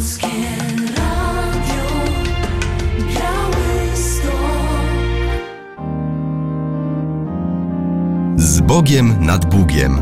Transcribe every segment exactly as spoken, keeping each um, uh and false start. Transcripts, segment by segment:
Polskie Radio Białystok. Z Bogiem nad Bugiem.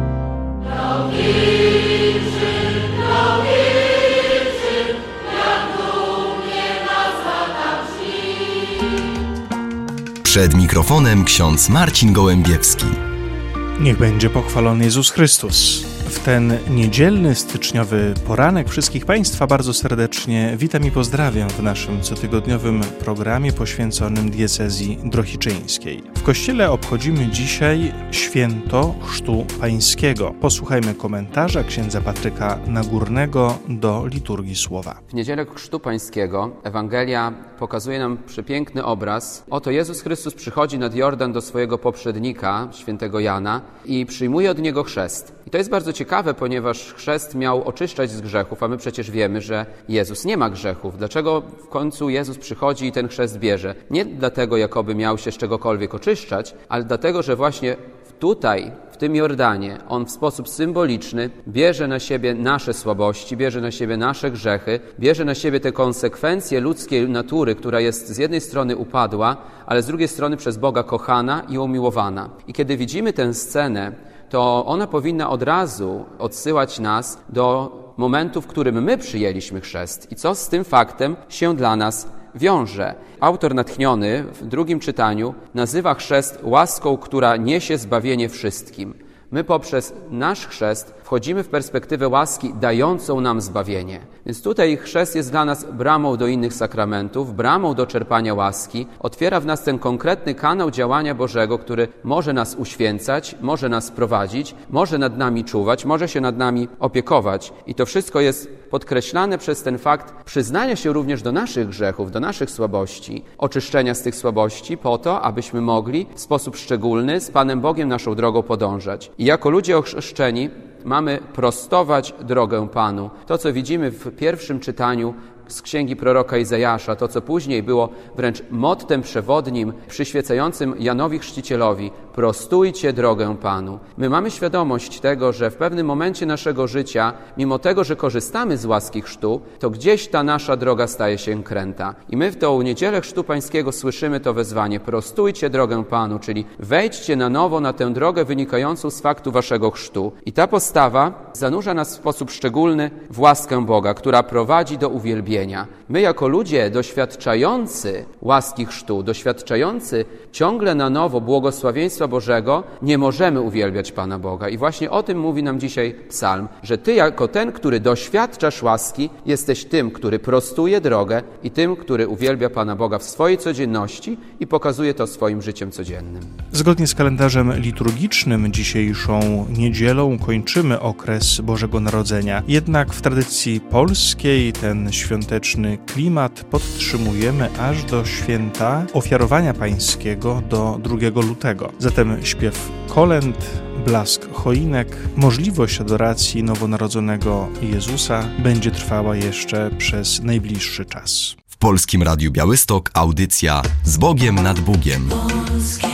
Przed mikrofonem ksiądz Marcin Gołębiewski. Niech będzie pochwalony Jezus Chrystus. W ten niedzielny, styczniowy poranek wszystkich Państwa bardzo serdecznie witam i pozdrawiam w naszym cotygodniowym programie poświęconym diecezji drohiczyńskiej. W Kościele obchodzimy dzisiaj święto Chrztu Pańskiego. Posłuchajmy komentarza księdza Patryka Nagórnego do liturgii słowa. W niedzielę Chrztu Pańskiego Ewangelia pokazuje nam przepiękny obraz. Oto Jezus Chrystus przychodzi nad Jordan do swojego poprzednika, świętego Jana, i przyjmuje od niego chrzest. I to jest bardzo ciekawe, ponieważ chrzest miał oczyszczać z grzechów, a my przecież wiemy, że Jezus nie ma grzechów. Dlaczego w końcu Jezus przychodzi i ten chrzest bierze? Nie dlatego, jakoby miał się z czegokolwiek oczyszczać, ale dlatego, że właśnie tutaj, w tym Jordanie, On w sposób symboliczny bierze na siebie nasze słabości, bierze na siebie nasze grzechy, bierze na siebie te konsekwencje ludzkiej natury, która jest z jednej strony upadła, ale z drugiej strony przez Boga kochana i umiłowana. I kiedy widzimy tę scenę, to ona powinna od razu odsyłać nas do momentu, w którym my przyjęliśmy chrzest i co z tym faktem się dla nas wiąże. Autor natchniony w drugim czytaniu nazywa chrzest łaską, która niesie zbawienie wszystkim. My poprzez nasz chrzest wchodzimy w perspektywę łaski dającą nam zbawienie. Więc tutaj chrzest jest dla nas bramą do innych sakramentów, bramą do czerpania łaski. Otwiera w nas ten konkretny kanał działania Bożego, który może nas uświęcać, może nas prowadzić, może nad nami czuwać, może się nad nami opiekować. I to wszystko jest podkreślane przez ten fakt przyznania się również do naszych grzechów, do naszych słabości, oczyszczenia z tych słabości po to, abyśmy mogli w sposób szczególny z Panem Bogiem naszą drogą podążać. I jako ludzie ochrzczeni mamy prostować drogę Panu. To, co widzimy w pierwszym czytaniu z księgi proroka Izajasza, to, co później było wręcz mottem przewodnim przyświecającym Janowi Chrzcicielowi: prostujcie drogę Panu. My mamy świadomość tego, że w pewnym momencie naszego życia, mimo tego, że korzystamy z łaski chrztu, to gdzieś ta nasza droga staje się kręta. I my w tą niedzielę Chrztu Pańskiego słyszymy to wezwanie: prostujcie drogę Panu, czyli wejdźcie na nowo na tę drogę wynikającą z faktu waszego chrztu. I ta postawa zanurza nas w sposób szczególny w łaskę Boga, która prowadzi do uwielbienia. My jako ludzie doświadczający łaski chrztu, doświadczający ciągle na nowo błogosławieństwa Bożego, nie możemy uwielbiać Pana Boga. I właśnie o tym mówi nam dzisiaj psalm, że Ty jako ten, który doświadczasz łaski, jesteś tym, który prostuje drogę i tym, który uwielbia Pana Boga w swojej codzienności i pokazuje to swoim życiem codziennym. Zgodnie z kalendarzem liturgicznym dzisiejszą niedzielą kończymy okres Bożego Narodzenia. Jednak w tradycji polskiej ten świąteczny klimat podtrzymujemy aż do święta Ofiarowania Pańskiego, do drugiego lutego. Zatem śpiew kolęd, blask choinek, możliwość adoracji nowonarodzonego Jezusa będzie trwała jeszcze przez najbliższy czas. W Polskim Radiu Białystok audycja Z Bogiem nad Bugiem. Polskie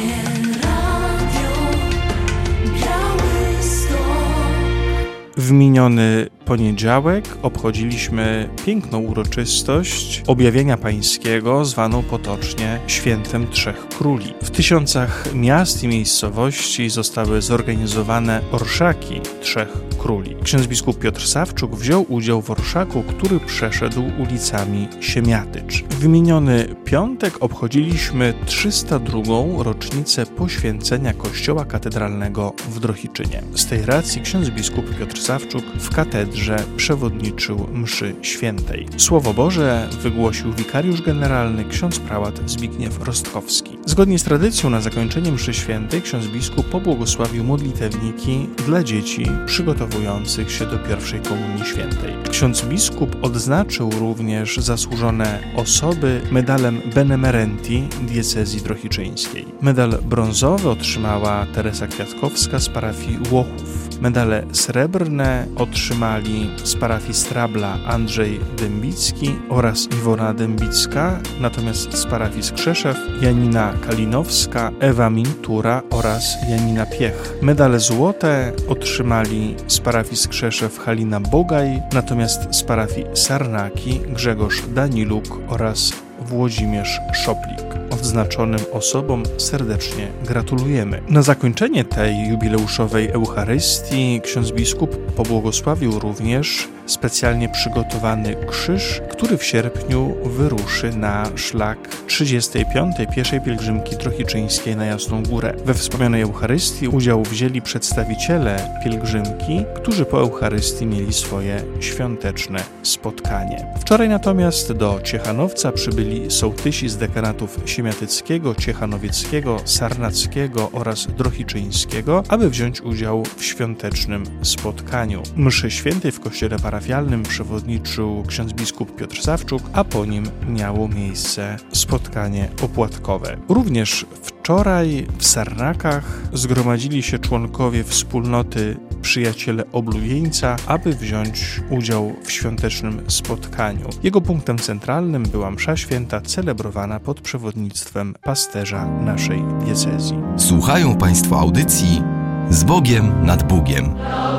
Radio Białystok. W miniony poniedziałek obchodziliśmy piękną uroczystość Objawienia Pańskiego, zwaną potocznie Świętem Trzech Króli. W tysiącach miast i miejscowości zostały zorganizowane orszaki Trzech Króli. Ksiądz biskup Piotr Sawczuk wziął udział w orszaku, który przeszedł ulicami Siemiatycz. W miniony piątek obchodziliśmy trzysta drugą rocznicę poświęcenia kościoła katedralnego w Drohiczynie. Z tej racji ksiądz biskup Piotr Sawczuk w katedrze przewodniczył mszy świętej. Słowo Boże wygłosił wikariusz generalny ksiądz prałat Zbigniew Rostkowski. Zgodnie z tradycją na zakończenie mszy świętej ksiądz biskup pobłogosławił modlitewniki dla dzieci przygotowujących się do pierwszej komunii świętej. Ksiądz biskup odznaczył również zasłużone osoby medalem Benemerenti diecezji drohiczyńskiej. Medal brązowy otrzymała Teresa Kwiatkowska z parafii Łochów. Medale srebrne otrzymali z parafii Strabla Andrzej Dębicki oraz Iwona Dębicka, natomiast z parafii Skrzeszew Janina Kalinowska, Ewa Mintura oraz Janina Piech. Medale złote otrzymali z parafii Skrzeszew Halina Bogaj, natomiast z parafii Sarnaki Grzegorz Daniluk oraz Włodzimierz Szoplik. Odznaczonym osobom serdecznie gratulujemy. Na zakończenie tej jubileuszowej Eucharystii ksiądz biskup pobłogosławił również specjalnie przygotowany krzyż, który w sierpniu wyruszy na szlak trzydziestej piątej pieszej pielgrzymki trochicińskiej na Jasną Górę. We wspomnianej Eucharystii udział wzięli przedstawiciele pielgrzymki, którzy po Eucharystii mieli swoje świąteczne spotkanie. Wczoraj natomiast do Ciechanowca przybyli sołtysi z dekanatów siemiatyckiego, ciechanowieckiego, sarnackiego oraz drohiczyńskiego, aby wziąć udział w świątecznym spotkaniu. Mszy świętej w kościele parafialnym przewodniczył ksiądz biskup Piotr Sawczuk, a po nim miało miejsce spotkanie opłatkowe. Również wczoraj w Sarnakach zgromadzili się członkowie wspólnoty Przyjaciele Oblubieńca, aby wziąć udział w świątecznym spotkaniu. Jego punktem centralnym była msza święta celebrowana pod przewodnictwem pasterza naszej diecezji. Słuchają Państwo audycji Z Bogiem nad Bugiem.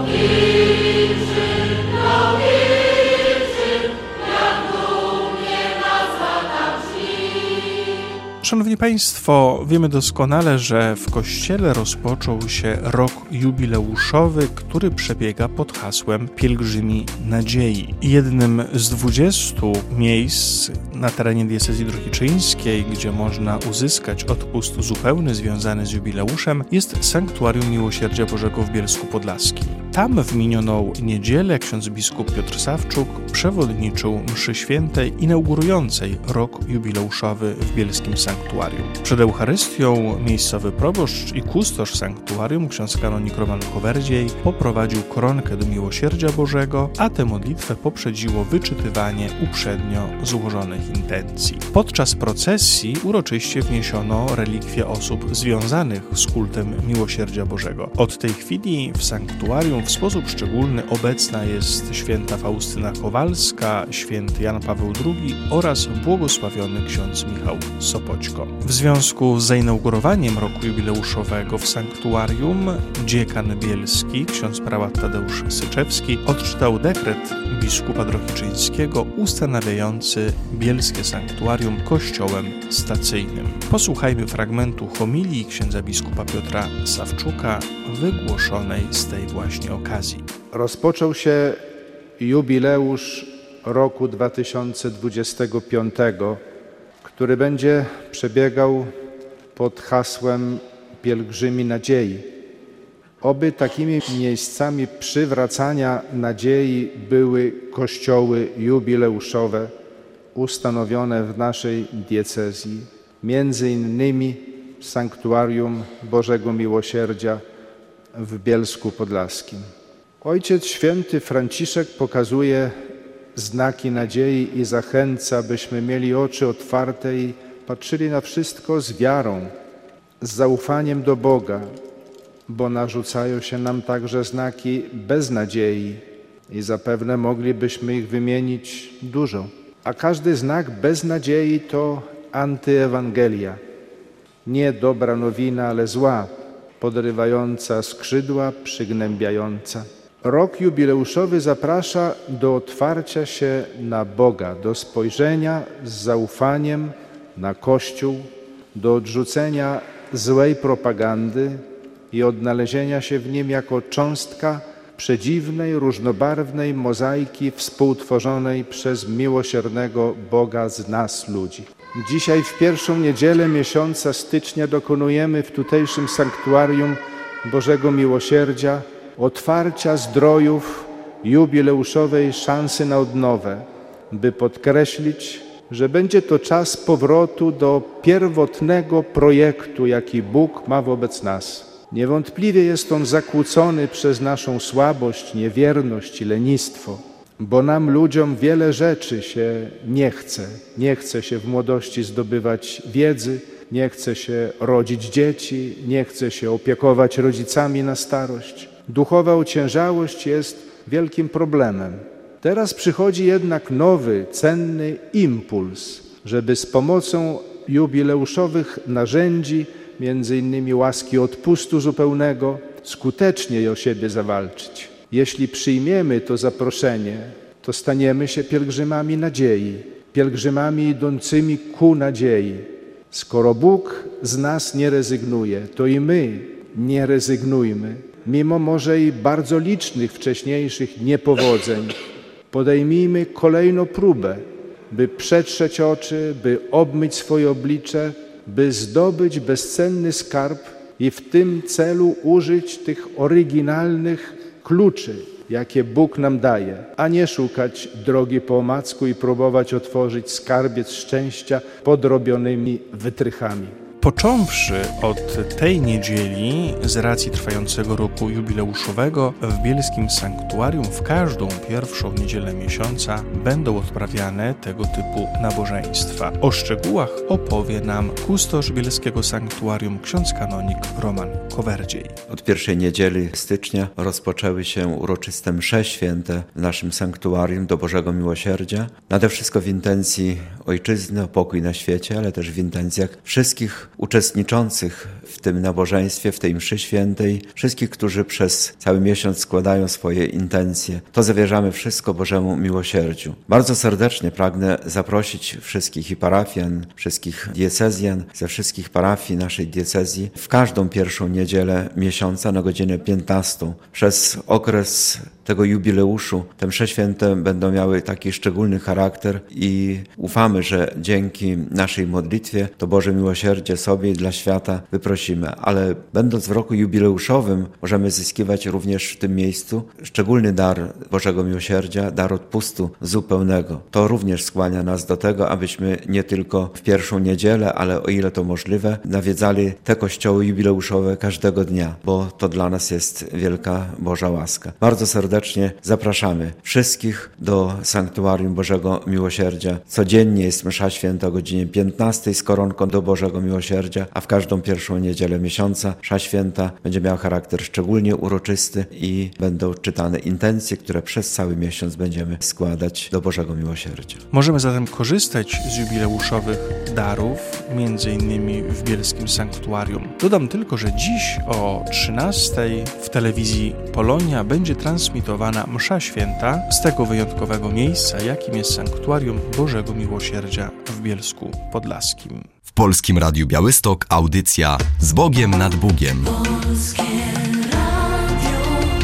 Szanowni Państwo, wiemy doskonale, że w Kościele rozpoczął się rok jubileuszowy, który przebiega pod hasłem Pielgrzymi Nadziei. Jednym z dwudziestu miejsc na terenie diecezji drohiczyńskiej, gdzie można uzyskać odpust zupełny związany z jubileuszem, jest Sanktuarium Miłosierdzia Bożego w Bielsku Podlaskim. Tam w minioną niedzielę ksiądz biskup Piotr Sawczuk przewodniczył mszy świętej inaugurującej rok jubileuszowy w bielskim sanktuarium. Przed Eucharystią miejscowy proboszcz i kustosz sanktuarium, ksiądz kanonik Roman Kowerdziej, poprowadził koronkę do Miłosierdzia Bożego, a tę modlitwę poprzedziło wyczytywanie uprzednio złożonych intencji. Podczas procesji uroczyście wniesiono relikwie osób związanych z kultem Miłosierdzia Bożego. Od tej chwili w sanktuarium w sposób szczególny obecna jest święta Faustyna Kowalska, święty Jan Paweł drugi oraz błogosławiony ksiądz Michał Sopoćko. W związku z zainaugurowaniem roku jubileuszowego w sanktuarium dziekan bielski, ksiądz prałat Tadeusz Syczewski, odczytał dekret biskupa drohiczyńskiego ustanawiający bielskie sanktuarium kościołem stacyjnym. Posłuchajmy fragmentu homilii księdza biskupa Piotra Sawczuka wygłoszonej z tej właśnie okazji. Rozpoczął się jubileusz roku dwa tysiące dwudziestego piątego, który będzie przebiegał pod hasłem Pielgrzymi Nadziei. Oby takimi miejscami przywracania nadziei były kościoły jubileuszowe ustanowione w naszej diecezji, między innymi Sanktuarium Bożego Miłosierdzia w Bielsku Podlaskim. Ojciec Święty Franciszek pokazuje znaki nadziei i zachęca, byśmy mieli oczy otwarte i patrzyli na wszystko z wiarą, z zaufaniem do Boga, bo narzucają się nam także znaki beznadziei i zapewne moglibyśmy ich wymienić dużo. A każdy znak beznadziei to antyewangelia, nie dobra nowina, ale zła, podrywająca skrzydła, przygnębiająca. Rok jubileuszowy zaprasza do otwarcia się na Boga, do spojrzenia z zaufaniem na Kościół, do odrzucenia złej propagandy i odnalezienia się w nim jako cząstka przedziwnej, różnobarwnej mozaiki współtworzonej przez miłosiernego Boga z nas, ludzi. Dzisiaj w pierwszą niedzielę miesiąca stycznia dokonujemy w tutejszym sanktuarium Bożego Miłosierdzia otwarcia zdrojów jubileuszowej szansy na odnowę, by podkreślić, że będzie to czas powrotu do pierwotnego projektu, jaki Bóg ma wobec nas. Niewątpliwie jest on zakłócony przez naszą słabość, niewierność i lenistwo, bo nam ludziom wiele rzeczy się nie chce. Nie chce się w młodości zdobywać wiedzy, nie chce się rodzić dzieci, nie chce się opiekować rodzicami na starość. Duchowa ociężałość jest wielkim problemem. Teraz przychodzi jednak nowy, cenny impuls, żeby z pomocą jubileuszowych narzędzi, między innymi łaski odpustu zupełnego, skuteczniej o siebie zawalczyć. Jeśli przyjmiemy to zaproszenie, to staniemy się pielgrzymami nadziei, pielgrzymami idącymi ku nadziei. Skoro Bóg z nas nie rezygnuje, to i my nie rezygnujmy. Mimo może i bardzo licznych wcześniejszych niepowodzeń, podejmijmy kolejną próbę, by przetrzeć oczy, by obmyć swoje oblicze, by zdobyć bezcenny skarb i w tym celu użyć tych oryginalnych kluczy, jakie Bóg nam daje, a nie szukać drogi po omacku i próbować otworzyć skarbiec szczęścia podrobionymi wytrychami. Począwszy od tej niedzieli, z racji trwającego roku jubileuszowego, w bielskim sanktuarium w każdą pierwszą niedzielę miesiąca będą odprawiane tego typu nabożeństwa. O szczegółach opowie nam kustosz bielskiego sanktuarium, ksiądz kanonik Roman Kowerdziej. Od pierwszej niedzieli stycznia rozpoczęły się uroczyste msze święte w naszym sanktuarium do Bożego Miłosierdzia. Nade wszystko w intencji ojczyzny, o pokój na świecie, ale też w intencjach wszystkich uczestniczących w tym nabożeństwie, w tej mszy świętej, wszystkich, którzy przez cały miesiąc składają swoje intencje. To zawierzamy wszystko Bożemu Miłosierdziu. Bardzo serdecznie pragnę zaprosić wszystkich i parafian, wszystkich diecezjan ze wszystkich parafii naszej diecezji w każdą pierwszą niedzielę miesiąca na godzinę piętnastą. Przez okres tego jubileuszu te msze święte będą miały taki szczególny charakter i ufamy, że dzięki naszej modlitwie to Boże Miłosierdzie sobie i dla świata wyprosimy. Ale będąc w roku jubileuszowym możemy zyskiwać również w tym miejscu szczególny dar Bożego Miłosierdzia, dar odpustu zupełnego. To również skłania nas do tego, abyśmy nie tylko w pierwszą niedzielę, ale o ile to możliwe, nawiedzali te kościoły jubileuszowe każdego dnia, bo to dla nas jest wielka Boża łaska. Bardzo serdecznie Serdecznie zapraszamy wszystkich do Sanktuarium Bożego Miłosierdzia. Codziennie jest msza święta o godzinie piętnastej z koronką do Bożego Miłosierdzia, a w każdą pierwszą niedzielę miesiąca msza święta będzie miała charakter szczególnie uroczysty i będą czytane intencje, które przez cały miesiąc będziemy składać do Bożego Miłosierdzia. Możemy zatem korzystać z jubileuszowych darów, między innymi w bielskim sanktuarium. Dodam tylko, że dziś o trzynastej w telewizji Polonia będzie transmitowana msza święta z tego wyjątkowego miejsca, jakim jest Sanktuarium Bożego Miłosierdzia w Bielsku Podlaskim. W Polskim Radiu Białystok audycja Z Bogiem nad Bugiem. Polskie Radio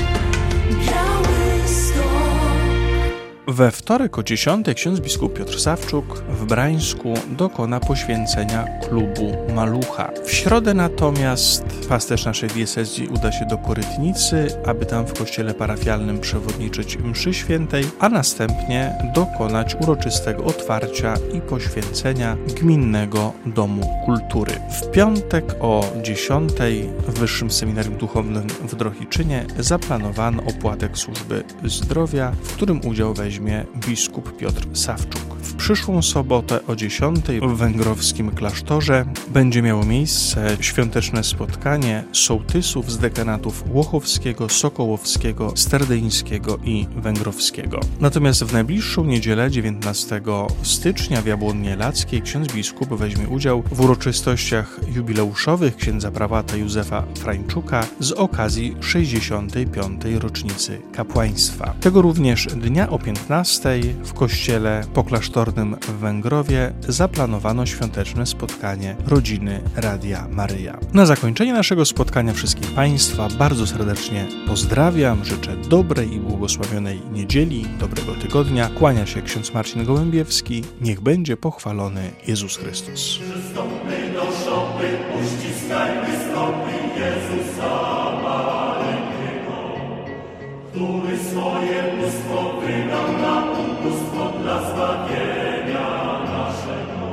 Białystok. We wtorek o dziesiątej ksiądz biskup Piotr Sawczuk w Brańsku dokona poświęcenia klubu Malucha. W środę natomiast pasterz naszej diecezji uda się do Korytnicy, aby tam w kościele parafialnym przewodniczyć mszy świętej, a następnie dokonać uroczystego otwarcia i poświęcenia Gminnego Domu Kultury. W piątek o dziesiątej w Wyższym Seminarium Duchownym w Drohiczynie zaplanowano opłatek służby zdrowia, w którym udział weźmie biskup Piotr Sawczuk. W przyszłą sobotę o dziesiątej w węgrowskim klasztorze będzie miało miejsce świąteczne spotkanie sołtysów z dekanatów łochowskiego, sokołowskiego, sterdyńskiego i węgrowskiego. Natomiast w najbliższą niedzielę dziewiętnastego stycznia w Jabłonnie Lackiej ksiądz biskup weźmie udział w uroczystościach jubileuszowych księdza prałata Józefa Frańczuka z okazji sześćdziesiątej piątej rocznicy kapłaństwa. Tego również dnia o piętnastej w kościele poklasztornym w Węgrowie zaplanowano świąteczne spotkanie rodziny Radia Maryja. Na zakończenie naszego spotkania wszystkich Państwa bardzo serdecznie pozdrawiam, życzę dobrej i błogosławionej niedzieli, dobrego tygodnia. Kłania się ksiądz Marcin Gołębiewski. Niech będzie pochwalony Jezus Chrystus. Przystąpmy do szopy, uściskajmy stopy Jezusa maleńkiego, który swoje bóstwo wydał na ubóstwo dla zbawienia naszego.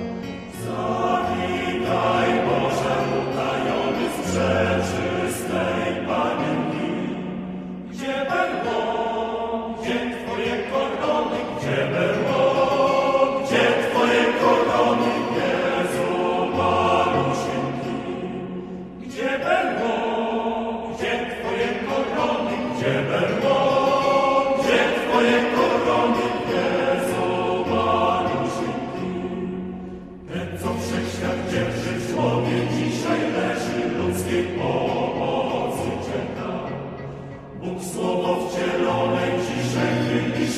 Zawitaj Boże utajony z przeczystej Panienki. Gdzie było, gdzie Twoje korony, gdzie było, gdzie Twoje korony, Jezu malusieńki. Gdzie było, gdzie Twoje korony,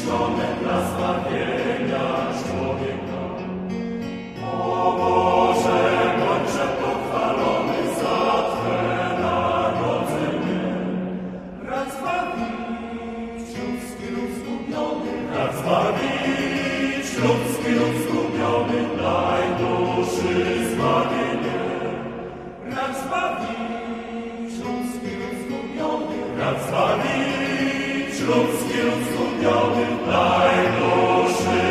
Ludzki lud zgubiony, daj duszy